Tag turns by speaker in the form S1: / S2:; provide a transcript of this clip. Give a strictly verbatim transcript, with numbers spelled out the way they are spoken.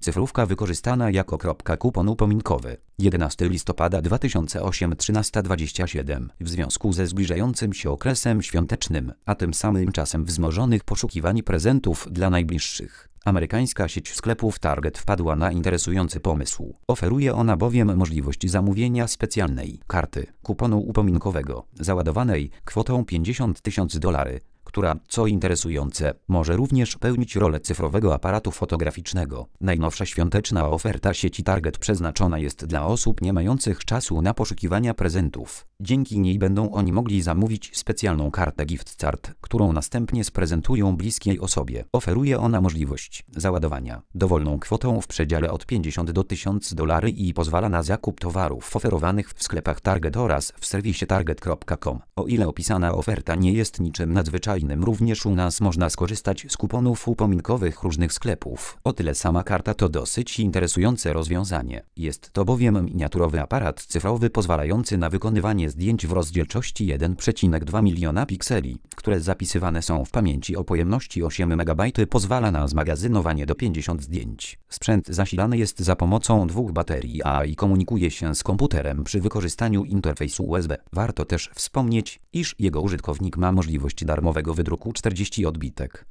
S1: Cyfrówka wykorzystana jako kropka kupon upominkowy. jedenastego listopada dwa tysiące ósmego, trzynaста dwadzieścia siedem. W związku ze zbliżającym się okresem świątecznym, a tym samym czasem wzmożonych poszukiwań prezentów dla najbliższych, amerykańska sieć sklepów Target wpadła na interesujący pomysł. Oferuje ona bowiem możliwość zamówienia specjalnej karty kuponu upominkowego, załadowanej kwotą pięćdziesiąt tysięcy dolarów, która, co interesujące, może również pełnić rolę cyfrowego aparatu fotograficznego. Najnowsza świąteczna oferta sieci Target przeznaczona jest dla osób nie mających czasu na poszukiwania prezentów. Dzięki niej będą oni mogli zamówić specjalną kartę gift card, którą następnie sprezentują bliskiej osobie. Oferuje ona możliwość załadowania dowolną kwotą w przedziale od pięćdziesiąt do tysiąca dolarów i pozwala na zakup towarów oferowanych w sklepach Target oraz w serwisie target kropka com. O ile opisana oferta nie jest niczym nadzwyczajnym, również u nas można skorzystać z kuponów upominkowych różnych sklepów. O tyle sama karta to dosyć interesujące rozwiązanie. Jest to bowiem miniaturowy aparat cyfrowy pozwalający na wykonywanie zdjęć w rozdzielczości jeden przecinek dwa miliona pikseli, które zapisywane są w pamięci o pojemności osiem megabajtów. Pozwala na zmagazynowanie do pięćdziesięciu zdjęć. Sprzęt zasilany jest za pomocą dwóch baterii, a i komunikuje się z komputerem przy wykorzystaniu interfejsu U S B. Warto też wspomnieć, iż jego użytkownik ma możliwość darmowego wydruku czterdziestu odbitek.